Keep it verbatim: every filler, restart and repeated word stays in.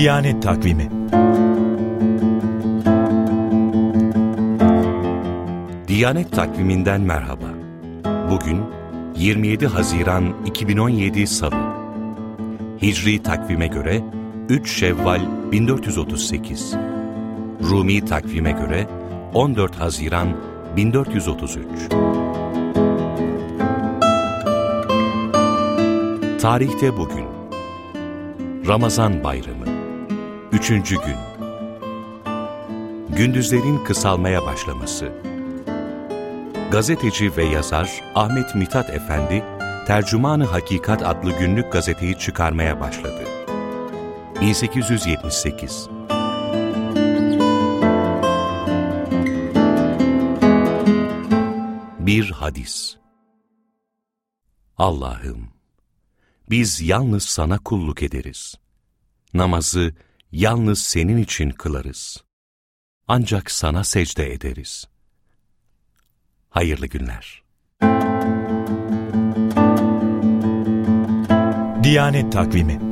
Diyanet Takvimi. Diyanet Takviminden merhaba. Bugün yirmi yedi Haziran iki bin on yedi Salı. Hicri takvime göre üç Şevval bin dört yüz otuz sekiz. Rumi takvime göre on dört Haziran bin dört yüz otuz üç. Tarihte bugün Ramazan Bayramı, üçüncü gün. Gündüzlerin kısalmaya başlaması. Gazeteci ve yazar Ahmet Mithat Efendi, Tercüman-ı Hakikat adlı günlük gazeteyi çıkarmaya başladı. bin sekiz yüz yetmiş sekiz. Bir hadis. Allah'ım, biz yalnız sana kulluk ederiz. Namazı yalnız senin için kılarız. Ancak sana secde ederiz. Hayırlı günler. Diyanet Takvimi.